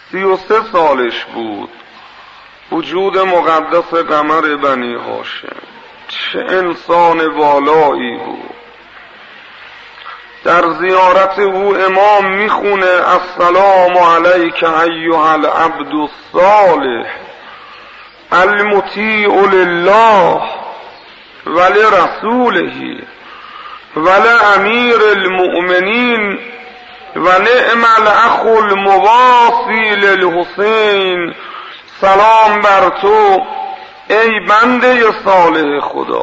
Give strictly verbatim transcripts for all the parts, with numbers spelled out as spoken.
سی و سه سالش بود. وجود مقدس قمر بنی هاشم، چه انسان والایی بود. در زیارت او امام میخونه السلام علیک ایها العبد الصالح المطیع لله ولرسوله ولامیر المؤمنین ونعم الاخ المواصی للحسین. سلام بر تو ای بنده صالح خدا،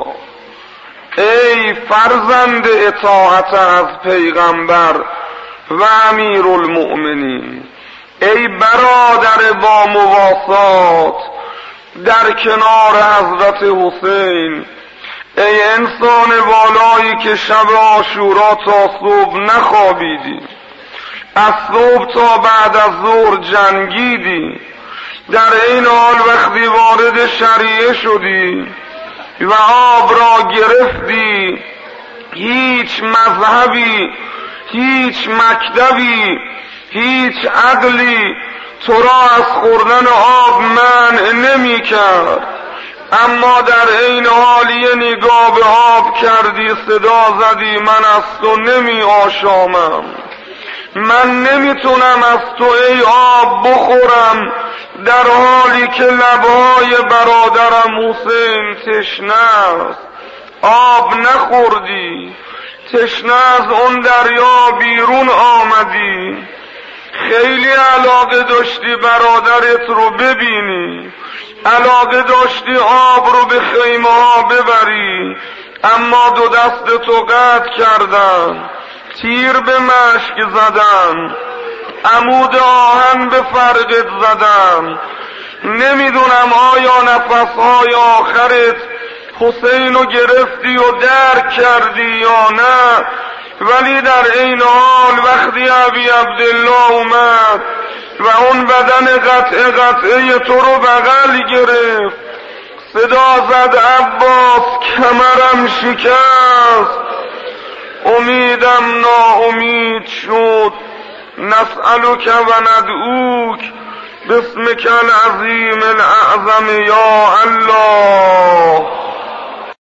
ای فرزند اطاعت از پیغمبر و امیر المؤمنین، ای برادر با مواسات در کنار حضرت حسین، ای انسان والایی که شب عاشورا تا صبح نخوابیدی، از صبح تا بعد از ظهر جنگیدی، در این حال وقتی وارد شریعه شدی و آب را گرفتی، هیچ مذهبی، هیچ مکتبی، هیچ عقلی تو را از خوردن آب منع نمی کرد، اما در این حال یه نگاه به آب کردی، صدا زدی من از تو نمی آشامم، من نمیتونم از تو ای آب بخورم، در حالی که لبهای برادرم حسین تشنه است. آب نخوردی، تشنه از اون دریا بیرون آمدی، خیلی علاقه داشتی برادرت رو ببینی، علاقه داشتی آب رو به خیمه ها ببری، اما دو دست تو قطع کردن، تیر به مشک زدن، عمود آهن به فرقت زدن. نمیدونم آیا نفسهای آخرت حسین رو گرفتی و درک کردی یا نه، ولی در این حال وقتی ابی عبدالله اومد و اون بدن قطعه قطعه تو رو بغل گرفت، صدا زد عباس کمرم شکست، امیدم ناامید شد، نسألک و ندعوک باسمک العظیم الاعظم یا الله.